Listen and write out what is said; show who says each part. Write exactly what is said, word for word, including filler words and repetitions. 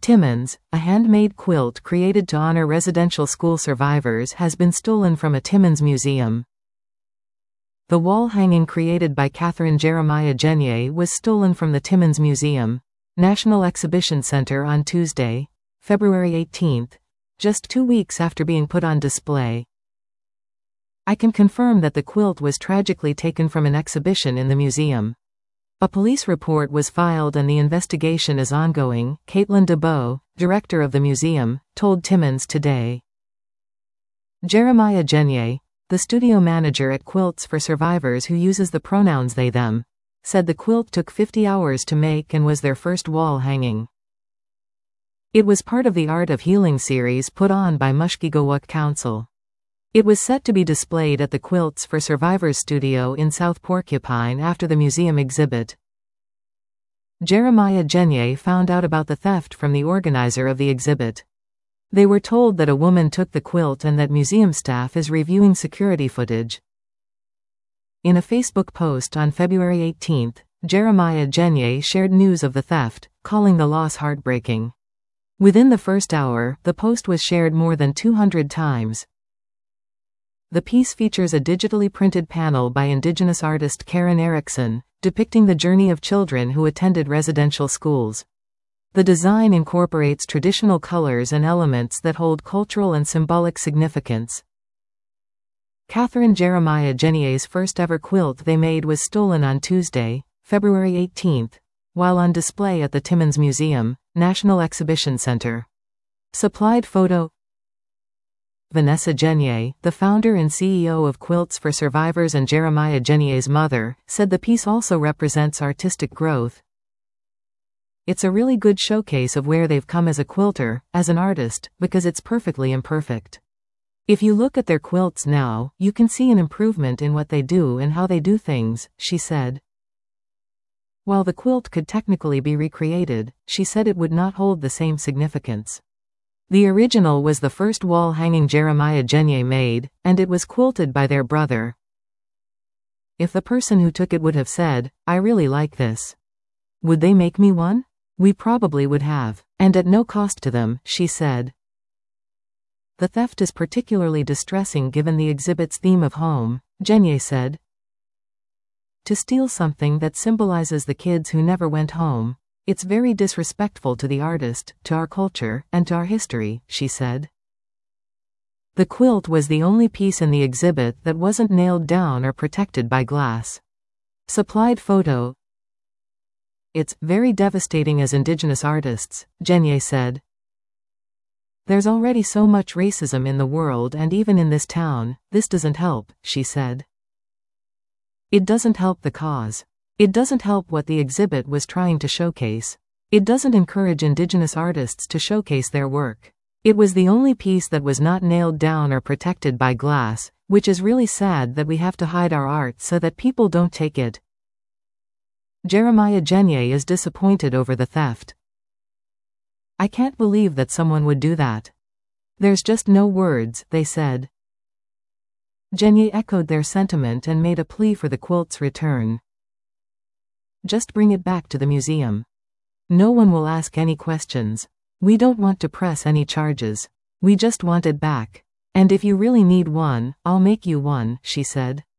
Speaker 1: Timmins, a handmade quilt created to honor residential school survivors, has been stolen from a Timmins museum. The wall hanging created by Catherine Jeremiah Genier was stolen from the Timmins Museum, National Exhibition Center on Tuesday, February eighteenth, just two weeks after being put on display. I can confirm that the quilt was tragically taken from an exhibition in the museum. A police report was filed and the investigation is ongoing, Caitlin DeBow, director of the museum, told Timmins Today. Jeremiah Genier, the studio manager at Quilts for Survivors, who uses the pronouns they them, said the quilt took fifty hours to make and was their first wall hanging. It was part of the Art of Healing series put on by Mushkegowuk Council. It was set to be displayed at the Quilts for Survivors studio in South Porcupine after the museum exhibit. Jeremiah Genier found out about the theft from the organizer of the exhibit. They were told that a woman took the quilt and that museum staff is reviewing security footage. In a Facebook post on February eighteenth, Jeremiah Genier shared news of the theft, calling the loss heartbreaking. Within the first hour, the post was shared more than two hundred times. The piece features a digitally printed panel by Indigenous artist Karen Erickson, depicting the journey of children who attended residential schools. The design incorporates traditional colors and elements that hold cultural and symbolic significance. Catherine Jeremiah Genier's first ever quilt they made was stolen on Tuesday, February eighteenth, while on display at the Timmins Museum, National Exhibition Center. Supplied photo. Vanessa Genier, the founder and C E O of Quilts for Survivors and Jeremiah Genier's mother, said the piece also represents artistic growth. It's a really good showcase of where they've come as a quilter, as an artist, because it's perfectly imperfect. If you look at their quilts now, you can see an improvement in what they do and how they do things, she said. While the quilt could technically be recreated, she said it would not hold the same significance. The original was the first wall hanging Jeremiah Genier made, and it was quilted by their brother. If the person who took it would have said, "I really like this," would they make me one? We probably would have, and at no cost to them, she said. The theft is particularly distressing given the exhibit's theme of home, Genier said. To steal something that symbolizes the kids who never went home, it's very disrespectful to the artist, to our culture, and to our history, she said. The quilt was the only piece in the exhibit that wasn't nailed down or protected by glass. Supplied photo. It's very devastating as Indigenous artists, Genier said. There's already so much racism in the world and even in this town, this doesn't help, she said. It doesn't help the cause. It doesn't help what the exhibit was trying to showcase. It doesn't encourage Indigenous artists to showcase their work. It was the only piece that was not nailed down or protected by glass, which is really sad that we have to hide our art so that people don't take it. Jeremiah Genier is disappointed over the theft. I can't believe that someone would do that. There's just no words, they said. Genier echoed their sentiment and made a plea for the quilt's return. Just bring it back to the museum. No one will ask any questions. We don't want to press any charges. We just want it back. And if you really need one, I'll make you one, she said.